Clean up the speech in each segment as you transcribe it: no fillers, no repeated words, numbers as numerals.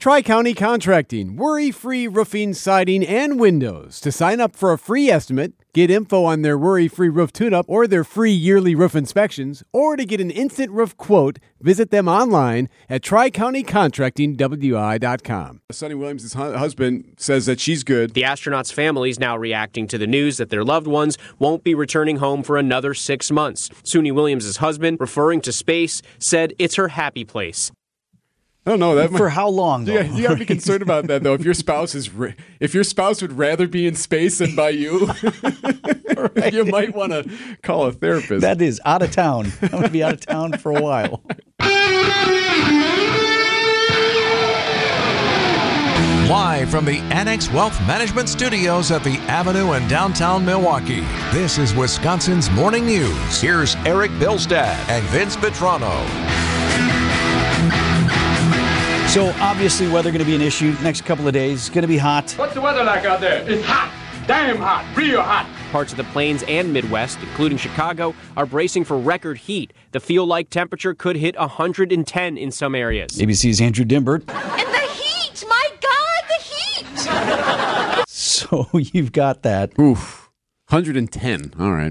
Tri-County Contracting, worry-free roofing, siding, and windows. To sign up for a free estimate, get info on their worry-free roof tune-up or their free yearly roof inspections, or to get an instant roof quote, visit them online at tricountycontractingwi.com. Sonny Williams' husband says that she's good. The astronaut's family is now reacting to the news that their loved ones won't be returning home for another 6 months. Suni Williams' husband, referring to space, said it's her happy place. I don't know that for how long. Though? You got to be concerned about that, though. If your spouse would rather be in space than by you, right. You might want to call a therapist. That is out of town. I'm going to be out of town for a while. Live from the Annex Wealth Management Studios at the Avenue in downtown Milwaukee, this is Wisconsin's Morning News. Here's Eric Bilstad and Vince Petrano. So obviously weather going to be an issue next couple of days. Going to be hot. What's the weather like out there? It's hot. Damn hot. Real hot. Parts of the Plains and Midwest, including Chicago, are bracing for record heat. The feel-like temperature could hit 110 in some areas. ABC's Andrew Dimbert. And the heat! My God, the heat! So you've got that. Oof. 110. All right.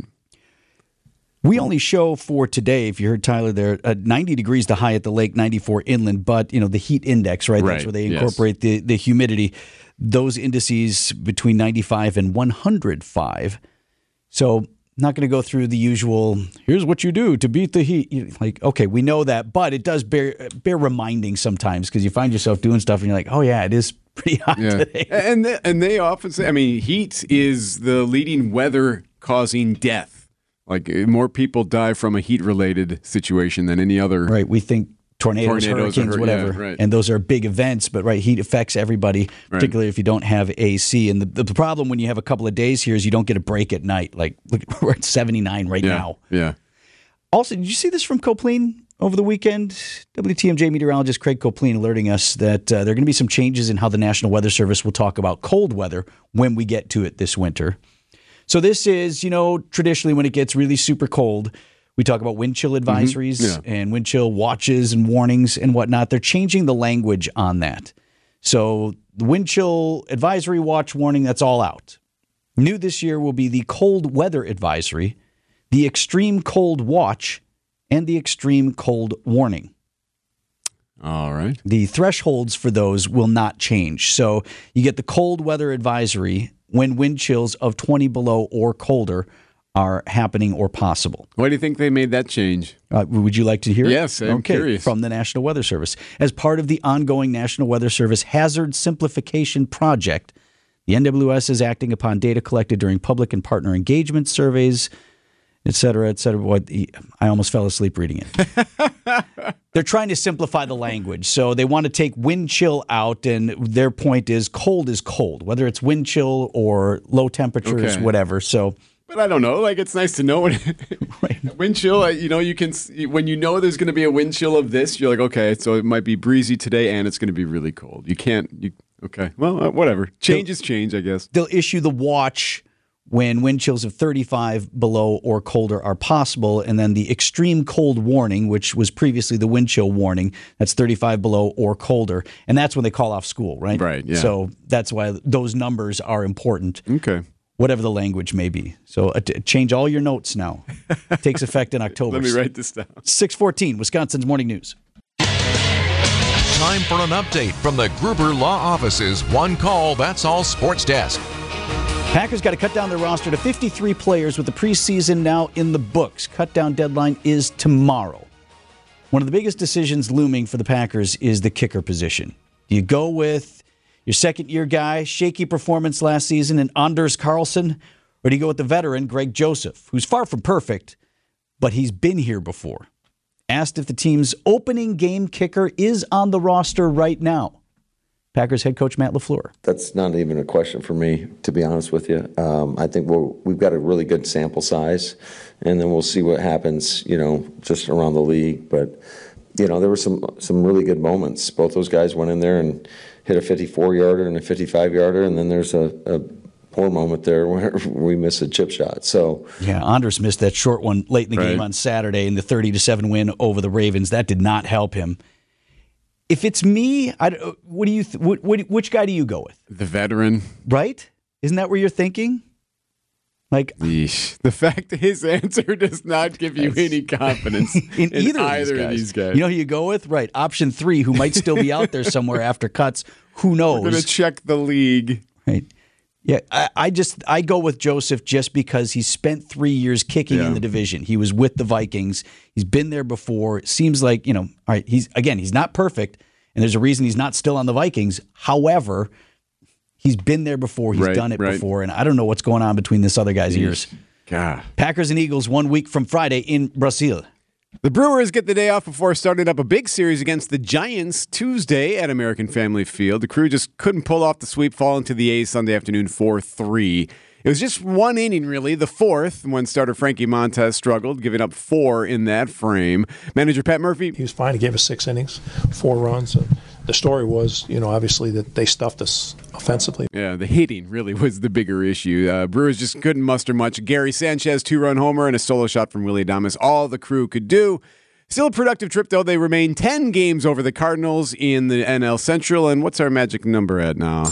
We only show for today, if you heard Tyler there, 90 degrees the high at the lake, 94 inland, but, the heat index, right? That's where they incorporate the humidity. Those indices between 95 and 105. So not going to go through the usual, here's what you do to beat the heat. Like, okay, we know that, but it does bear reminding sometimes because you find yourself doing stuff and you're like, oh, yeah, it is pretty hot today. And they often say, heat is the leading weather causing death. Like, more people die from a heat-related situation than any other. Right. We think tornadoes hurricanes, whatever. Yeah, right. And those are big events. But, heat affects everybody, particularly if you don't have AC. And the problem when you have a couple of days here is you don't get a break at night. Like, look, we're at 79 now. Yeah. Also, did you see this from Copeland over the weekend? WTMJ meteorologist Craig Copeland alerting us that there are going to be some changes in how the National Weather Service will talk about cold weather when we get to it this winter. So this is, traditionally when it gets really super cold, we talk about wind chill advisories and wind chill watches and warnings and whatnot. They're changing the language on that. So the wind chill advisory, watch, warning, that's all out. New this year will be the cold weather advisory, the extreme cold watch, and the extreme cold warning. All right. The thresholds for those will not change. So you get the cold weather advisory when wind chills of 20 below or colder are happening or possible. Why do you think they made that change? Would you like to hear it? Yes, I'm curious. From the National Weather Service. As part of the ongoing National Weather Service Hazard Simplification Project, the NWS is acting upon data collected during public and partner engagement surveys, et cetera, et cetera. I almost fell asleep reading it. They're trying to simplify the language. So they want to take wind chill out, and their point is cold, whether it's wind chill or low temperatures, whatever. So, but I don't know. Like, it's nice to know when wind chill, you can, when there's going to be a wind chill of this, you're like, okay, so it might be breezy today and it's going to be really cold. Okay, well, whatever. Change is change, I guess. They'll issue the watch when wind chills of 35 below or colder are possible, and then the extreme cold warning, which was previously the wind chill warning, that's 35 below or colder, and that's when they call off school, right? Right, yeah. So that's why those numbers are important. Okay. Whatever the language may be. So change all your notes now. It takes effect in October. Let me write this down. 6:14, Wisconsin's Morning News. Time for an update from the Gruber Law Office's One Call, That's All Sports Desk. Packers got to cut down their roster to 53 players with the preseason now in the books. Cut down deadline is tomorrow. One of the biggest decisions looming for the Packers is the kicker position. Do you go with your second-year guy, shaky performance last season, and Anders Carlson, or do you go with the veteran, Greg Joseph, who's far from perfect, but he's been here before? Asked if the team's opening game kicker is on the roster right now. Packers head coach Matt LaFleur. That's not even a question for me, to be honest with you. I think we've got a really good sample size, and then we'll see what happens, just around the league. But, there were some really good moments. Both those guys went in there and hit a 54-yarder and a 55-yarder, and then there's a poor moment there where we missed a chip shot. So yeah, Anders missed that short one late in the game on Saturday in the 30-7 win over the Ravens. That did not help him. If it's me, what do you? Which guy do you go with? The veteran. Right? Isn't that where you're thinking? Like, Yeesh. The fact that his answer does not give you any confidence in either of these guys. You know who you go with? Right. Option 3, who might still be out there somewhere after cuts. Who knows? We're going to check the league. Right. Yeah, I go with Joseph just because he spent 3 years kicking in the division. He was with the Vikings. He's been there before. It seems like, all right, he's not perfect, and there's a reason he's not still on the Vikings. However, he's been there before. He's done it before, and I don't know what's going on between this other guy's ears. God. Packers and Eagles 1 week from Friday in Brazil. The Brewers get the day off before starting up a big series against the Giants Tuesday at American Family Field. The Crew just couldn't pull off the sweep, falling to the A's Sunday afternoon 4-3. It was just one inning, really, the fourth, when starter Frankie Montas struggled, giving up 4 in that frame. Manager Pat Murphy. He was fine. He gave us 6 innings, 4 runs. The story was, obviously that they stuffed us offensively. Yeah, the hitting really was the bigger issue. Brewers just couldn't muster much. Gary Sanchez, 2-run homer, and a solo shot from Willie Adames. All the Crew could do. Still a productive trip, though. They remain 10 games over the Cardinals in the NL Central. And what's our magic number at now?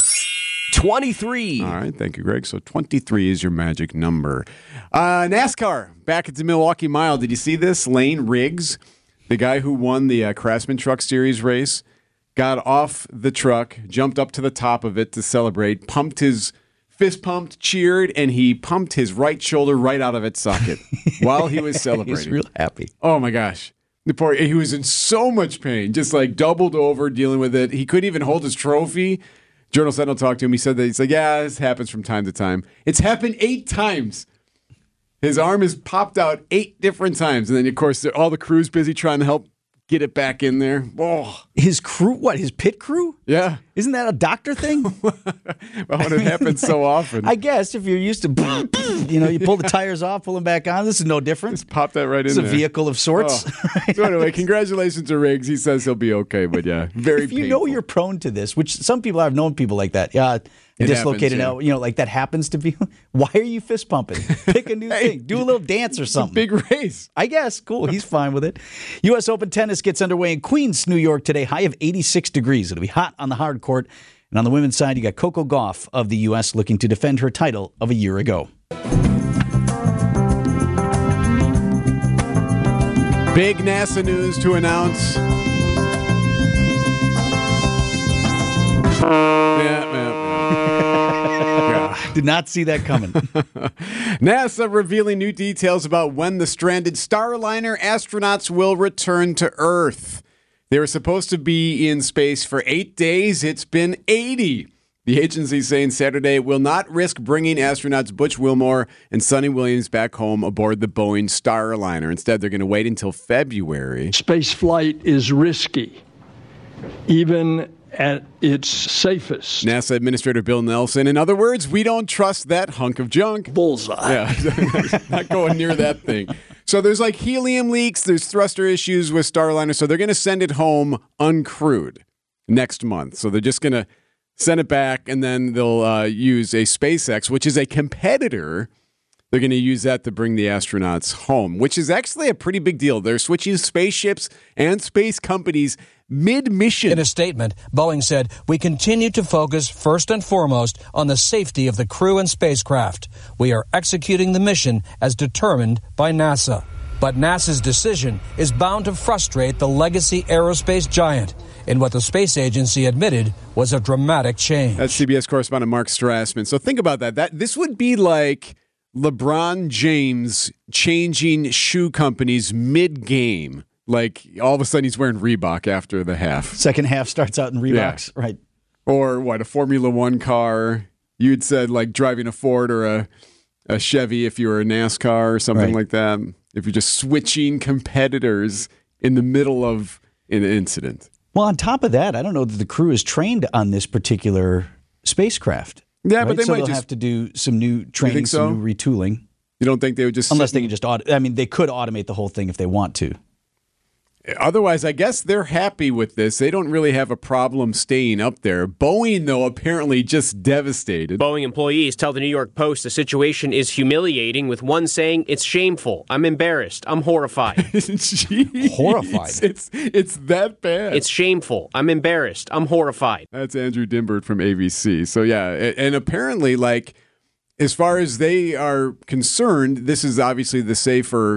23. All right, thank you, Greg. So 23 is your magic number. NASCAR, back at the Milwaukee Mile. Did you see this? Lane Riggs, the guy who won the Craftsman Truck Series race, got off the truck, jumped up to the top of it to celebrate, fist pumped, cheered, and he pumped his right shoulder right out of its socket while he was celebrating. He's real happy. Oh, my gosh. He was in so much pain, just like doubled over dealing with it. He couldn't even hold his trophy. Journal Sentinel talked to him. He said that, he's like, yeah, this happens from time to time. It's happened 8 times. His arm has popped out 8 different times. And then, of course, all the crew's busy trying to help get it back in there. Oh. His crew, what, his pit crew? Yeah. Isn't that a doctor thing? Well, when it happens so often. I guess if you're used to, you pull the tires off, pull them back on. This is no different. Just pop that right in there. It's a vehicle of sorts. Oh. So anyway, congratulations to Riggs. He says he'll be okay, but yeah, very If you painful. know you're prone to this, which some people, I've known people like that. Yeah. Dislocated out, like that happens to be. Why are you fist pumping? Pick a new thing. Do a little dance or something. Big race. I guess. Cool. He's fine with it. U.S. Open tennis gets underway in Queens, New York today. High of 86 degrees. It'll be hot on the hard court. And on the women's side, you got Coco Gauff of the U.S. looking to defend her title of a year ago. Big NASA news to announce. Did not see that coming. NASA revealing new details about when the stranded Starliner astronauts will return to Earth. They were supposed to be in space for 8 days. It's been 80. The agency saying Saturday it will not risk bringing astronauts Butch Wilmore and Sonny Williams back home aboard the Boeing Starliner. Instead, they're going to wait until February. Space flight is risky, even at its safest. NASA Administrator Bill Nelson. In other words, we don't trust that hunk of junk. Bullseye. Yeah, not going near that thing. So there's like helium leaks, there's thruster issues with Starliner, so they're going to send it home uncrewed next month. So they're just going to send it back, and then they'll use a SpaceX, which is a competitor. They're going to use that to bring the astronauts home, which is actually a pretty big deal. They're switching spaceships and space companies mid-mission. In a statement, Boeing said, "We continue to focus first and foremost on the safety of the crew and spacecraft. We are executing the mission as determined by NASA." But NASA's decision is bound to frustrate the legacy aerospace giant in what the space agency admitted was a dramatic change. That's CBS correspondent Mark Strassman. So think about that. This would be like LeBron James changing shoe companies mid-game. Like, all of a sudden he's wearing Reebok after the half. Second half starts out in Reeboks, yeah. Right. Or what, a Formula One car. You'd said like driving a Ford or a Chevy if you were a NASCAR or something like that. If you're just switching competitors in the middle of an incident. Well, on top of that, I don't know that the crew is trained on this particular spacecraft. Yeah, right? but they so might they'll just have to do some new training, some new retooling. You don't think they would just... Unless they can just... they could automate the whole thing if they want to. Otherwise, I guess they're happy with this. They don't really have a problem staying up there. Boeing, though, apparently just devastated. Boeing employees tell the New York Post the situation is humiliating, with one saying, "It's shameful. I'm embarrassed. I'm horrified." Jeez. Horrified. It's that bad. It's shameful. I'm embarrassed. I'm horrified. That's Andrew Dimbert from ABC. So, yeah, and apparently, like, as far as they are concerned, this is obviously the safer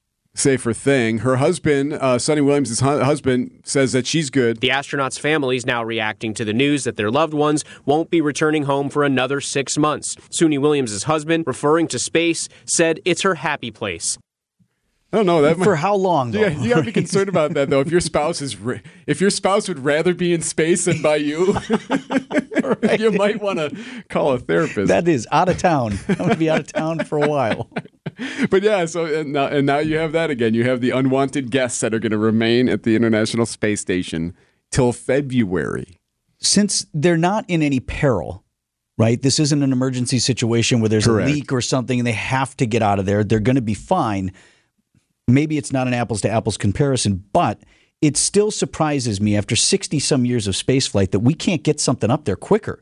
thing. Her husband, Sonny Williams' husband, says that she's good. The astronauts' families now reacting to the news that their loved ones won't be returning home for another 6 months. Suni Williams' husband, referring to space, said it's her happy place. I don't know that for how long. Though? You got to be concerned about that, though. If your spouse would rather be in space than by you, right. You might want to call a therapist. That is out of town. I'm going to be out of town for a while. But yeah, so and now you have that again. You have the unwanted guests that are going to remain at the International Space Station till February. Since they're not in any peril, right? This isn't an emergency situation where there's Correct. a leak or something and they have to get out of there. They're going to be fine. Maybe it's not an apples-to-apples comparison, but it still surprises me after 60-some years of spaceflight that we can't get something up there quicker.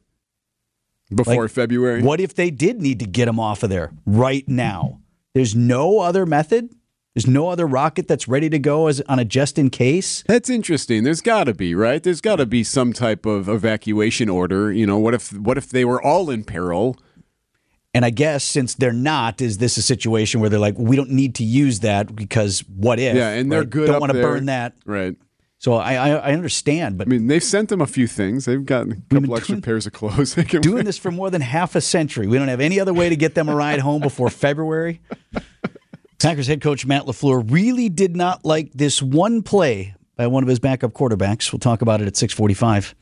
Before February? What if they did need to get them off of there right now? There's no other method? There's no other rocket that's ready to go on a just-in-case? That's interesting. There's got to be, right? There's got to be some type of evacuation order. You know, what if they were all in peril? And I guess since they're not, is this a situation where they're like, we don't need to use that because what if? Yeah, and they're right? good. Don't up want to there. burn that. Right. So I understand, but I mean, they've sent them a few things. They've gotten a couple extra pairs of clothes. They can doing this for more than half a century. We don't have any other way to get them a ride home before February. Packers head coach Matt LaFleur really did not like this one play by one of his backup quarterbacks. We'll talk about it at 6:45.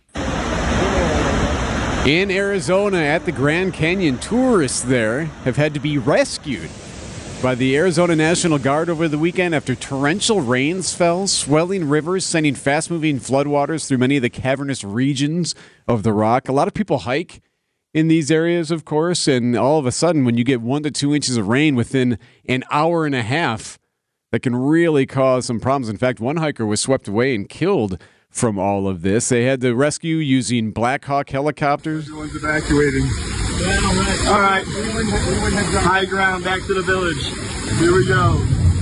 In Arizona at the Grand Canyon, tourists there have had to be rescued by the Arizona National Guard over the weekend after torrential rains fell, swelling rivers, sending fast-moving floodwaters through many of the cavernous regions of the rock. A lot of people hike in these areas, of course, and all of a sudden, when you get 1 to 2 inches of rain within an hour and a half, that can really cause some problems. In fact, one hiker was swept away and killed from all of this. They had to rescue using Black Hawk helicopters. Everyone's evacuating. All right. High ground, back to the village. Here we go.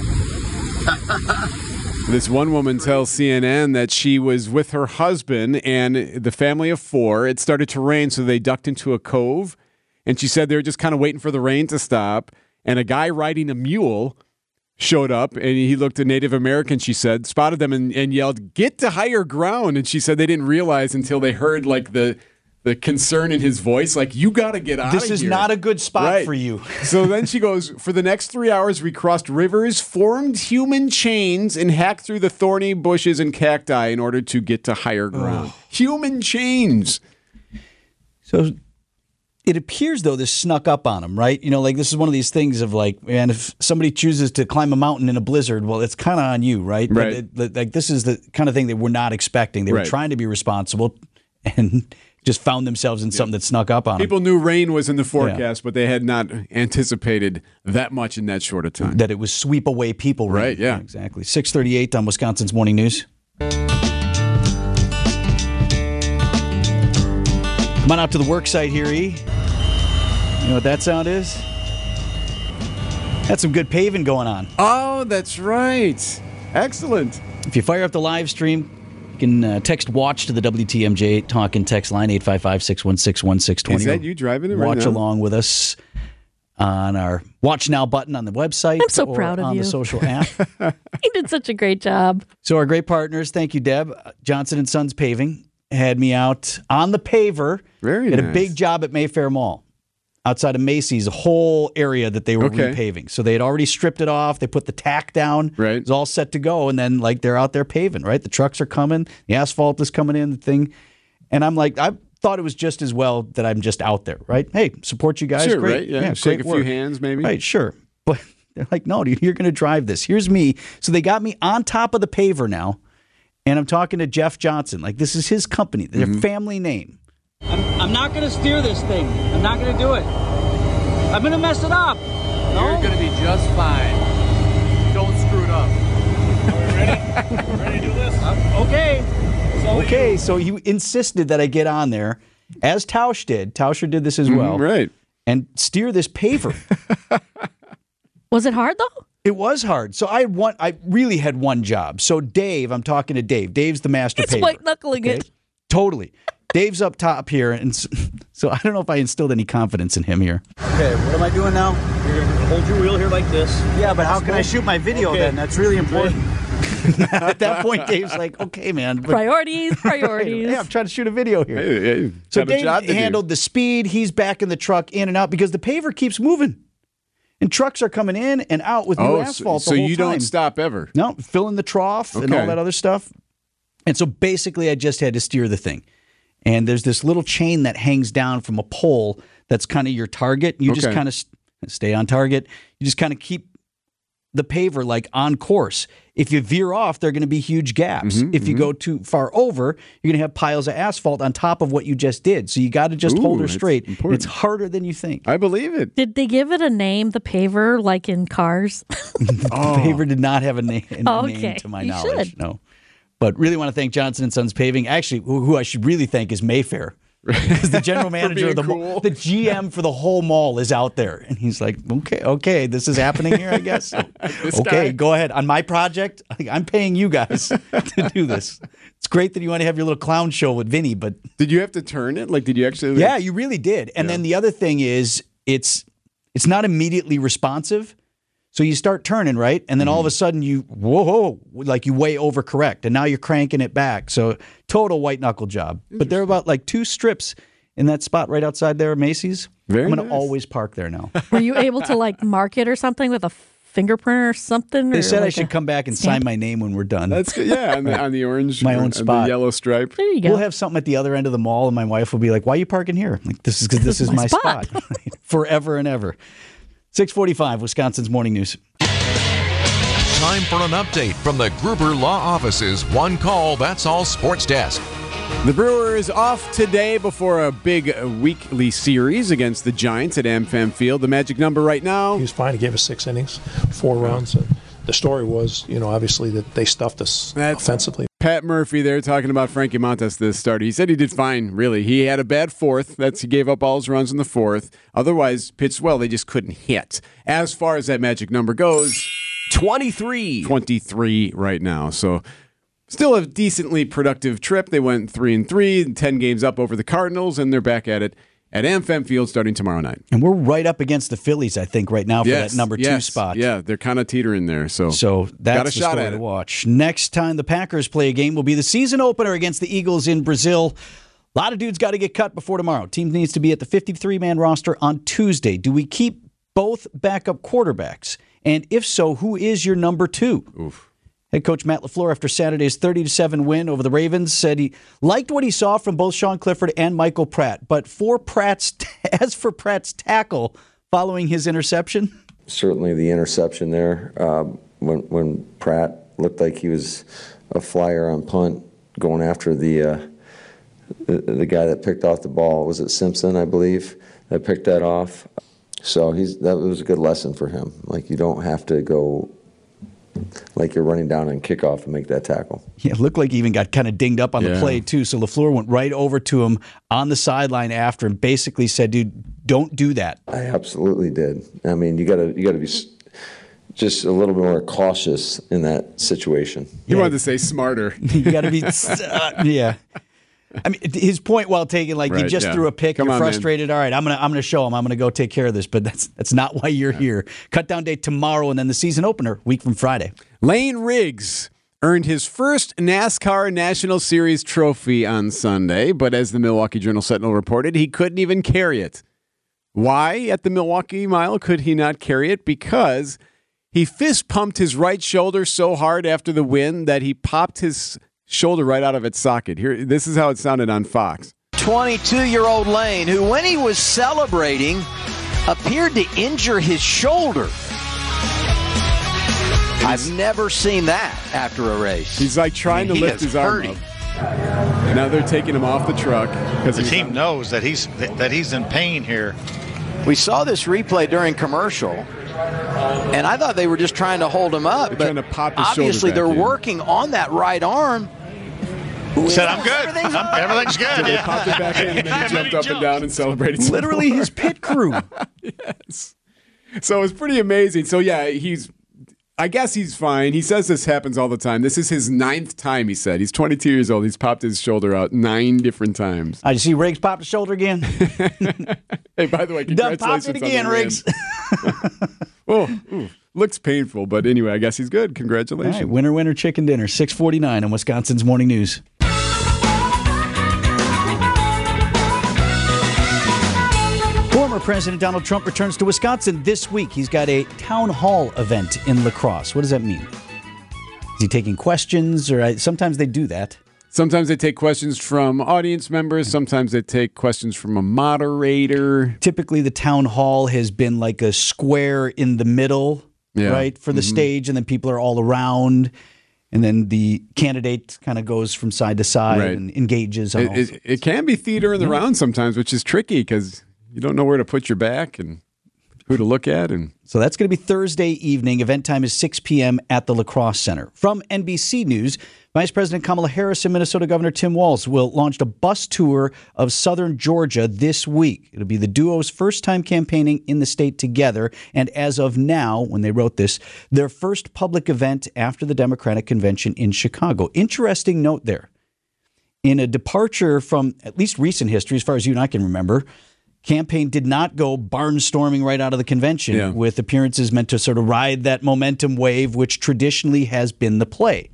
This one woman tells CNN that she was with her husband and the family of 4. It started to rain, so they ducked into a cove. And she said they were just kind of waiting for the rain to stop. And a guy riding a mule showed up, and he looked a Native American, she said, spotted them and yelled, "Get to higher ground." And she said they didn't realize until they heard like the concern in his voice, like, you got to get out of here. This is not a good spot for you. So then she goes, for the next 3 hours, we crossed rivers, formed human chains, and hacked through the thorny bushes and cacti in order to get to higher ground. Human chains. So it appears, though, this snuck up on them, right? You know, like this is one of these things of like, man, if somebody chooses to climb a mountain in a blizzard, well, it's kind of on you, right? Right. Like this is the kind of thing they were not expecting. They were trying to be responsible and just found themselves in something that snuck up on them. People knew rain was in the forecast, but they had not anticipated that much in that short of time. That it was sweep away people. Right, yeah. Exactly. 6:38 on Wisconsin's Morning News. Come on out to the work site here, E. You know what that sound is? That's some good paving going on. Oh, that's right. Excellent. If you fire up the live stream, you can text WATCH to the WTMJ talk and text line 855-616-1620. Is that you driving it right now? Watch along with us on our Watch Now button on the website. I'm so proud of on you. the social app. You did such a great job. So our great partners, thank you, Deb. Johnson & Sons Paving had me out on the paver. Very Did nice. a big job at Mayfair Mall. Outside of Macy's, a whole area that they were repaving. So they had already stripped it off. They put the tack down. Right. It was all set to go. And then, like, they're out there paving, right? The trucks are coming. The asphalt is coming in, the thing. And I'm like, I thought it was just as well that I'm just out there, right? Hey, support you guys. Sure, great. right? Yeah, shake a few hands, maybe. Right, sure. But they're like, no, dude, you're going to drive this. Here's me. So they got me on top of the paver now. And I'm talking to Jeff Johnson. Like, this is his company, their family name. I'm not going to steer this thing. I'm not going to do it. I'm going to mess it up. No? You're going to be just fine. Don't screw it up. Ready to do this? Okay. Okay, so he insisted that I get on there, as Tausch did. Tauscher did this as well. Right. And steer this paver. Was it hard, though? It was hard. So I really had one job. So Dave, I'm talking to Dave. Dave's the master paver. It's white-knuckling it. Totally. Dave's up top here, and so I don't know if I instilled any confidence in him here. Okay, what am I doing now? You're going to hold your wheel here like this. Yeah, but how can I shoot my video then? That's really important. At that point, Dave's like, okay, man. Priorities. Yeah, I'm trying to shoot a video here. Hey, so Dave handled the speed. He's back in the truck, in and out, because the paver keeps moving. And trucks are coming in and out with new asphalt the whole time. So you don't stop ever? No, filling the trough and all that other stuff. And so basically I just had to steer the thing. And there's this little chain that hangs down from a pole that's kind of your target. You just kind of stay on target. You just kind of keep the paver like on course. If you veer off, there are going to be huge gaps. If you go too far over, you're going to have piles of asphalt on top of what you just did. So you got to just hold her straight. It's harder than you think. I believe it. Did they give it a name, the paver, like in Cars? The paver did not have a name to my knowledge. No. But really want to thank Johnson & Sons Paving. Actually, who I should really thank is Mayfair. Because the general manager of the mall, the GM for the whole mall is out there. And he's like, okay, this is happening here, I guess. Okay, go ahead. On my project, I'm paying you guys to do this. It's great that you want to have your little clown show with Vinny, but... Did you have to turn it? Like, did you actually... Yeah, you really did. And then the other thing is, it's not immediately responsive. So you start turning, right? And then all of a sudden you way overcorrect. And now you're cranking it back. So total white knuckle job. But there are about like 2 strips in that spot right outside there at Macy's. I'm going to always park there now. Were you able to like mark it or something with a fingerprint or something? They said I should come back and sign my name when we're done. That's good. Yeah, on the orange. My own spot. The yellow stripe. There you go. We'll have something at the other end of the mall and my wife will be like, why are you parking here? Like, this is because this is my spot. Forever and ever. 6:45, Wisconsin's Morning News. Time for an update from the Gruber Law Office's One Call, That's All Sports Desk. The Brewers off today before a big weekly series against the Giants at AmFam Field. The magic number right now? He was fine. He gave us 6 innings, 4 runs. And the story was, obviously that they stuffed us offensively. Pat Murphy there talking about Frankie Montas this start. He said he did fine, really. He had a bad 4th. He gave up all his runs in the 4th. Otherwise, pitched well. They just couldn't hit. As far as that magic number goes, 23. 23 right now. So still a decently productive trip. They went 3-3, 10 games up over the Cardinals, and they're back at it at AmFam Field starting tomorrow night. And we're right up against the Phillies, I think, right now for that number 2 spot. Yeah, they're kind of teetering there. So that's got a the shot story at to it. watch. Next time the Packers play a game will be the season opener against the Eagles in Brazil. A lot of dudes got to get cut before tomorrow. Team needs to be at the 53-man roster on Tuesday. Do we keep both backup quarterbacks? And if so, who is your number 2? Oof. Head coach Matt LaFleur, after Saturday's 30-7 win over the Ravens, said he liked what he saw from both Sean Clifford and Michael Pratt. But as for Pratt's tackle following his interception, certainly the interception there when Pratt looked like he was a flyer on punt going after the guy that picked off the ball. Was it Simpson, I believe, that picked that off? So that was a good lesson for him. Like, you don't have to go like you're running down and kickoff and make that tackle. Yeah, it looked like he even got kind of dinged up on the play, too. So LaFleur went right over to him on the sideline after and basically said, dude, don't do that. I absolutely did. I mean, you gotta be just a little bit more cautious in that situation. You wanted to say smarter. You got to be, yeah. I mean, his point well taken. Like, you just threw a pick. You're frustrated. Man. All right, I'm gonna show him. I'm gonna go take care of this. But that's not why you're here. Cut down day tomorrow, and then the season opener week from Friday. Lane Riggs earned his first NASCAR National Series trophy on Sunday, but as the Milwaukee Journal-Sentinel reported, he couldn't even carry it. Why at the Milwaukee Mile could he not carry it? Because he fist pumped his right shoulder so hard after the win that he popped his shoulder right out of its socket. Here, this is how it sounded on Fox. 22-year-old Lane, who when he was celebrating appeared to injure his shoulder. I've never seen that after a race. He's like trying to lift his arm up. Now they're taking him off the truck because the team knows that he's in pain here. We saw this replay during commercial. And I thought they were just trying to hold him up. They're trying to pop his shoulder obviously, back they're in. working on that right arm. Said, I'm good. Everything's good. They popped it back in, and then he jumped up and down and celebrated. some Literally more. his pit crew. Yes. So it's pretty amazing. So, yeah, I guess he's fine. He says this happens all the time. This is his 9th time, he said. He's 22 years old. He's popped his shoulder out 9 different times. I see Riggs popped his shoulder again. Hey, by the way, Done congratulations popped it again, on the win. Riggs. Looks painful, but anyway, I guess he's good. Congratulations. All right, winner, winner, chicken dinner. 6:49 on Wisconsin's Morning News. Former President Donald Trump returns to Wisconsin this week. He's got a town hall event in La Crosse. What does that mean? Is he taking questions? Or sometimes they do that. Sometimes they take questions from audience members. Sometimes they take questions from a moderator. Typically, the town hall has been like a square in the middle, right, for the stage, and then people are all around. And then the candidate kind of goes from side to side and engages. On It can be theater in the round sometimes, which is tricky because you don't know where to put your back and who to look at. And so that's going to be Thursday evening. Event time is 6 p.m. at the La Crosse Center. From NBC News, Vice President Kamala Harris and Minnesota Governor Tim Walz will launch a bus tour of southern Georgia this week. It'll be the duo's first time campaigning in the state together, and as of now, when they wrote this, their first public event after the Democratic Convention in Chicago. Interesting note there. In a departure from at least recent history, as far as you and I can remember, campaign did not go barnstorming right out of the convention with appearances meant to sort of ride that momentum wave, which traditionally has been the play.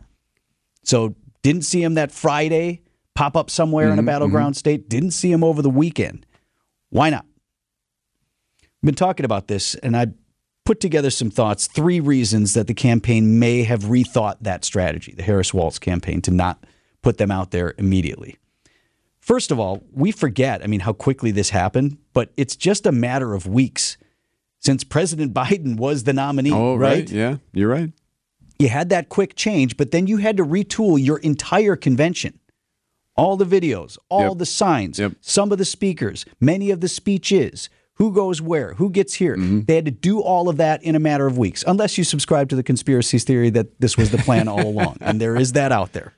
So didn't see him that Friday pop up somewhere in a battleground state. Didn't see him over the weekend. Why not? We've been talking about this, and I put together some thoughts, 3 reasons that the campaign may have rethought that strategy, the Harris-Walz campaign, to not put them out there immediately. First of all, we forget, how quickly this happened, but it's just a matter of weeks since President Biden was the nominee, right? Yeah, you're right. You had that quick change, but then you had to retool your entire convention. All the videos, all the signs, some of the speakers, many of the speeches, who goes where, who gets here. They had to do all of that in a matter of weeks, unless you subscribe to the conspiracy theory that this was the plan all along. And there is that out there.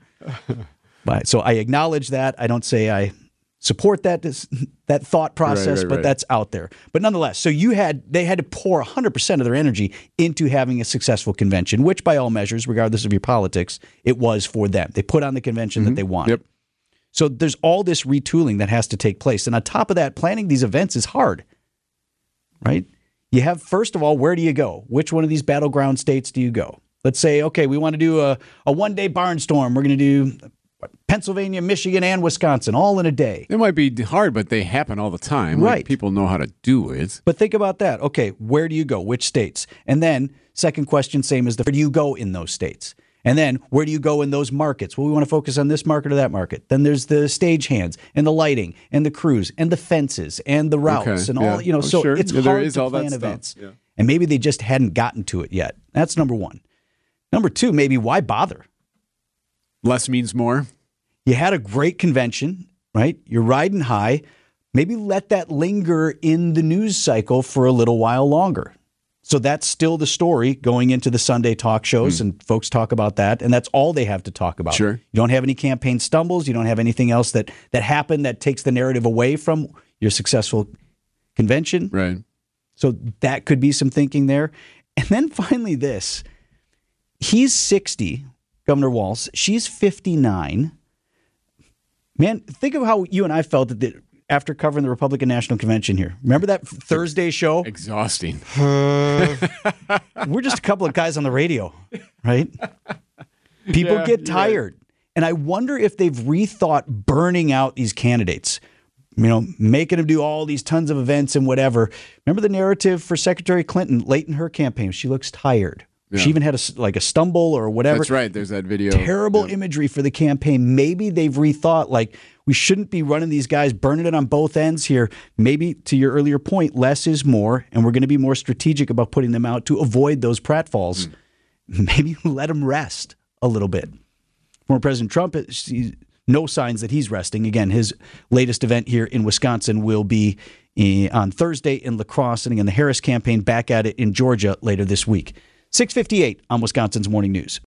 So I acknowledge that. I don't say I support that thought process, but that's out there. But nonetheless, so they had to pour 100% of their energy into having a successful convention, which by all measures, regardless of your politics, it was for them. They put on the convention that they wanted. So there's all this retooling that has to take place. And on top of that, planning these events is hard, right? You have, first of all, where do you go? Which one of these battleground states do you go? Let's say, okay, we want to do a one-day barnstorm. We're going to do Pennsylvania, Michigan, and Wisconsin, all in a day. It might be hard, but they happen all the time. Right. Like, people know how to do it. But think about that. Okay, where do you go? Which states? And then, second question, same as where do you go in those states? And then, where do you go in those markets? Well, we want to focus on this market or that market. Then there's the stagehands and the lighting and the crews and the fences and the routes and all, so it's hard to plan events. Yeah. And maybe they just hadn't gotten to it yet. That's number one. Number two, maybe why bother? Less means more. You had a great convention, right? You're riding high. Maybe let that linger in the news cycle for a little while longer. So that's still the story going into the Sunday talk shows, and folks talk about that, and that's all they have to talk about. Sure. You don't have any campaign stumbles. You don't have anything else that happened that takes the narrative away from your successful convention. Right. So that could be some thinking there. And then finally this. He's 60, Governor Walz. She's 59. Man, think of how you and I felt after covering the Republican National Convention here. Remember that Thursday show? Exhausting. We're just a couple of guys on the radio, right? People get tired. Right. And I wonder if they've rethought burning out these candidates, making them do all these tons of events and whatever. Remember the narrative for Secretary Clinton late in her campaign? She looks tired. Yeah. She even had a stumble or whatever. That's right. There's that video. Terrible imagery for the campaign. Maybe they've rethought, we shouldn't be running these guys, burning it on both ends here. Maybe, to your earlier point, less is more, and we're going to be more strategic about putting them out to avoid those pratfalls. Maybe let them rest a little bit. Former President Trump, no signs that he's resting. Again, his latest event here in Wisconsin will be on Thursday in La Crosse, and again, the Harris campaign back at it in Georgia later this week. 6:58 on Wisconsin's Morning News.